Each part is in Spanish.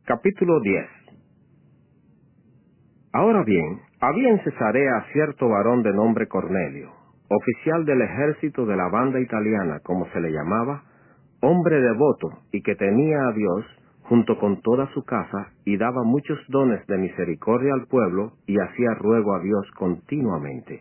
Capítulo 10. Ahora bien, había en Cesarea cierto varón de nombre Cornelio, oficial del ejército de la banda italiana, como se le llamaba, hombre devoto y que temía a Dios junto con toda su casa, y daba muchos dones de misericordia al pueblo, y hacía ruego a Dios continuamente.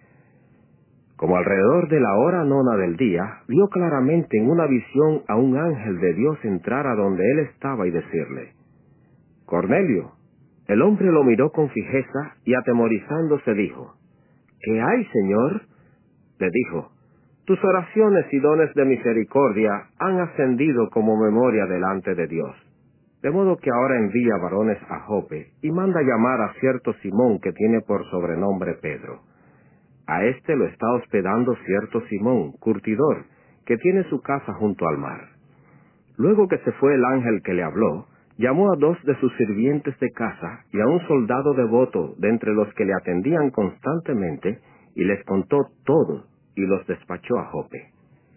Como alrededor de la hora nona del día, vio claramente en una visión a un ángel de Dios entrar a donde él estaba y decirle: Cornelio. El hombre lo miró con fijeza y atemorizándose dijo: ¿Qué hay, Señor? Le dijo: tus oraciones y dones de misericordia han ascendido como memoria delante de Dios. De modo que ahora envía varones a Jope y manda llamar a cierto Simón que tiene por sobrenombre Pedro. A éste lo está hospedando cierto Simón, curtidor, que tiene su casa junto al mar. Luego que se fue el ángel que le habló, llamó a 2 de sus sirvientes de casa y a un soldado devoto de entre los que le atendían constantemente, y les contó todo, y los despachó a Jope.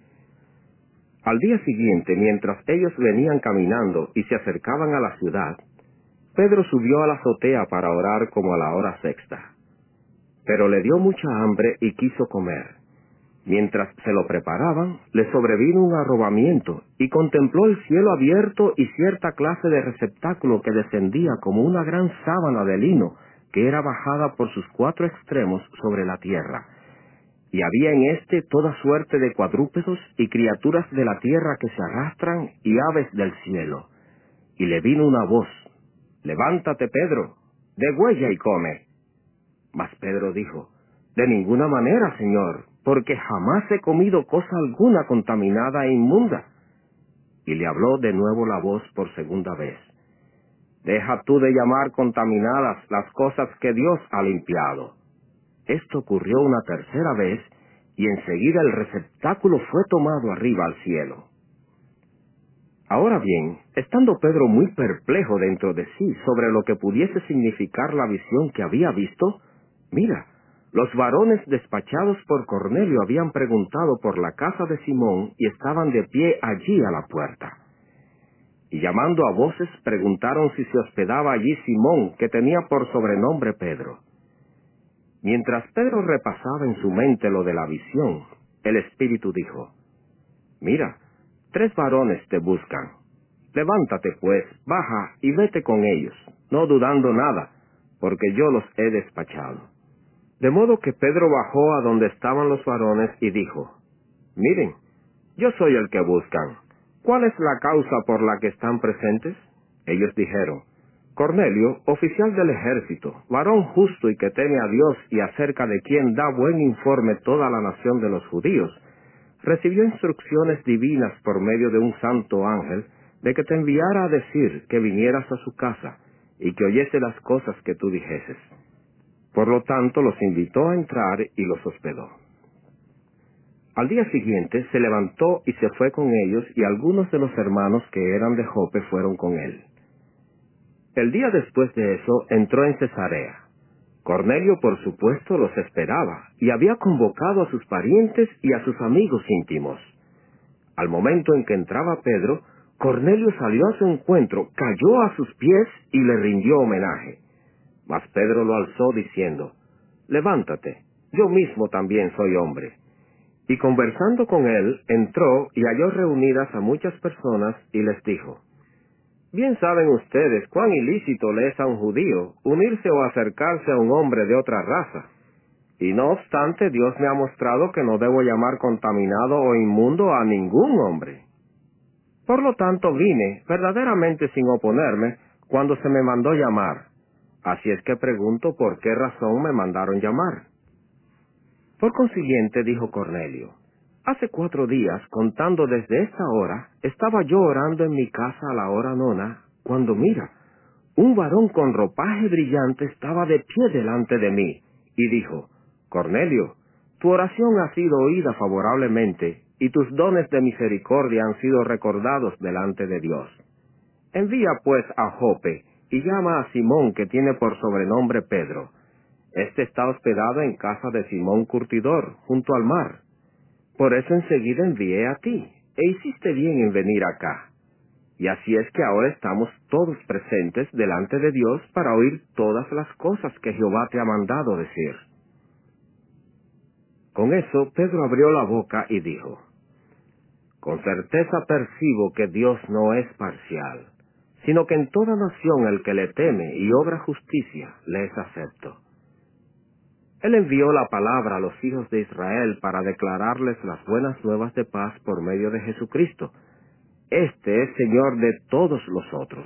Al día siguiente, mientras ellos venían caminando y se acercaban a la ciudad, Pedro subió a la azotea para orar como a la hora sexta. Pero le dio mucha hambre y quiso comer. Mientras se lo preparaban, le sobrevino un arrobamiento, y contempló el cielo abierto y cierta clase de receptáculo que descendía como una gran sábana de lino, que era bajada por sus 4 extremos sobre la tierra. Y había en éste toda suerte de cuadrúpedos y criaturas de la tierra que se arrastran y aves del cielo. Y le vino una voz: Levántate, Pedro, degüella y come. Mas Pedro dijo: De ninguna manera, Señor, porque jamás he comido cosa alguna contaminada e inmunda. Y le habló de nuevo la voz por segunda vez: Deja tú de llamar contaminadas las cosas que Dios ha limpiado. Esto ocurrió una tercera vez, y enseguida el receptáculo fue tomado arriba al cielo. Ahora bien, estando Pedro muy perplejo dentro de sí sobre lo que pudiese significar la visión que había visto, mira, los varones despachados por Cornelio habían preguntado por la casa de Simón y estaban de pie allí a la puerta. Y llamando a voces preguntaron si se hospedaba allí Simón, que tenía por sobrenombre Pedro. Mientras Pedro repasaba en su mente lo de la visión, el Espíritu dijo: Mira, 3 varones te buscan. Levántate pues, baja y vete con ellos, no dudando nada, porque yo los he despachado. De modo que Pedro bajó a donde estaban los varones y dijo: Miren, yo soy el que buscan. ¿Cuál es la causa por la que están presentes? Ellos dijeron: Cornelio, oficial del ejército, varón justo y que teme a Dios y acerca de quien da buen informe toda la nación de los judíos, recibió instrucciones divinas por medio de un santo ángel de que te enviara a decir que vinieras a su casa y que oyese las cosas que tú dijeses. Por lo tanto, los invitó a entrar y los hospedó. Al día siguiente se levantó y se fue con ellos, y algunos de los hermanos que eran de Jope fueron con él. El día después de eso entró en Cesarea. Cornelio, por supuesto, los esperaba, y había convocado a sus parientes y a sus amigos íntimos. Al momento en que entraba Pedro, Cornelio salió a su encuentro, cayó a sus pies y le rindió homenaje. Mas Pedro lo alzó diciendo: Levántate, yo mismo también soy hombre. Y conversando con él, entró y halló reunidas a muchas personas y les dijo: Bien saben ustedes cuán ilícito le es a un judío unirse o acercarse a un hombre de otra raza. Y no obstante, Dios me ha mostrado que no debo llamar contaminado o inmundo a ningún hombre. Por lo tanto vine, verdaderamente sin oponerme, cuando se me mandó llamar. Así es que pregunto por qué razón me mandaron llamar. Por consiguiente, dijo Cornelio: Hace 4 días, contando desde esta hora, estaba yo orando en mi casa a la hora nona, cuando mira, un varón con ropaje brillante estaba de pie delante de mí, y dijo: Cornelio, tu oración ha sido oída favorablemente, y tus dones de misericordia han sido recordados delante de Dios. Envía pues a Jope, y llama a Simón, que tiene por sobrenombre Pedro. Este está hospedado en casa de Simón curtidor, junto al mar. Por eso enseguida envié a ti, e hiciste bien en venir acá. Y así es que ahora estamos todos presentes delante de Dios para oír todas las cosas que Jehová te ha mandado decir. Con eso Pedro abrió la boca y dijo: Con certeza percibo que Dios no es parcial, sino que en toda nación el que le teme y obra justicia le es acepto. Él envió la palabra a los hijos de Israel para declararles las buenas nuevas de paz por medio de Jesucristo. Este es Señor de todos los otros.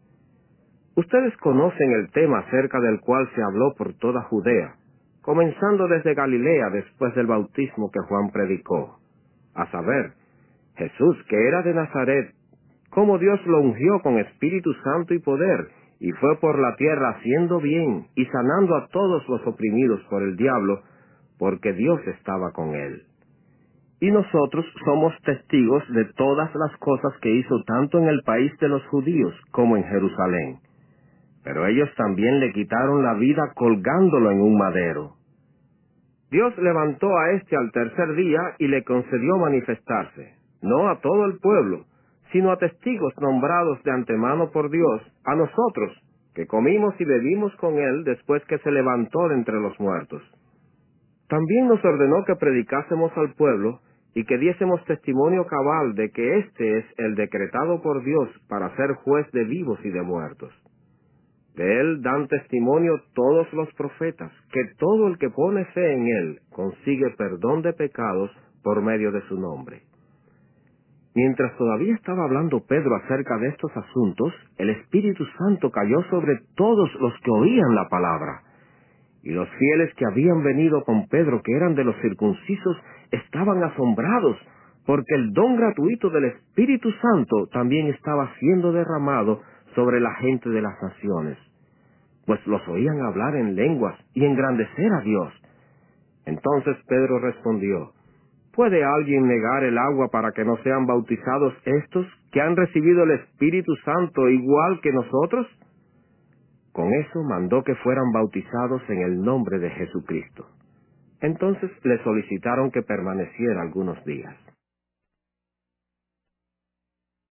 Ustedes conocen el tema acerca del cual se habló por toda Judea, comenzando desde Galilea después del bautismo que Juan predicó, a saber, Jesús, que era de Nazaret, cómo Dios lo ungió con Espíritu Santo y poder, y fue por la tierra haciendo bien y sanando a todos los oprimidos por el diablo, porque Dios estaba con él. Y nosotros somos testigos de todas las cosas que hizo tanto en el país de los judíos como en Jerusalén. Pero ellos también le quitaron la vida colgándolo en un madero. Dios levantó a éste al tercer día y le concedió manifestarse, no a todo el pueblo, sino a testigos nombrados de antemano por Dios, a nosotros, que comimos y bebimos con él después que se levantó de entre los muertos. También nos ordenó que predicásemos al pueblo y que diésemos testimonio cabal de que éste es el decretado por Dios para ser juez de vivos y de muertos. De él dan testimonio todos los profetas, que todo el que pone fe en él consigue perdón de pecados por medio de su nombre. Mientras todavía estaba hablando Pedro acerca de estos asuntos, el Espíritu Santo cayó sobre todos los que oían la palabra. Y los fieles que habían venido con Pedro, que eran de los circuncisos, estaban asombrados, porque el don gratuito del Espíritu Santo también estaba siendo derramado sobre la gente de las naciones, pues los oían hablar en lenguas y engrandecer a Dios. Entonces Pedro respondió: ¿Puede alguien negar el agua para que no sean bautizados estos, que han recibido el Espíritu Santo igual que nosotros? Con eso mandó que fueran bautizados en el nombre de Jesucristo. Entonces le solicitaron que permaneciera algunos días.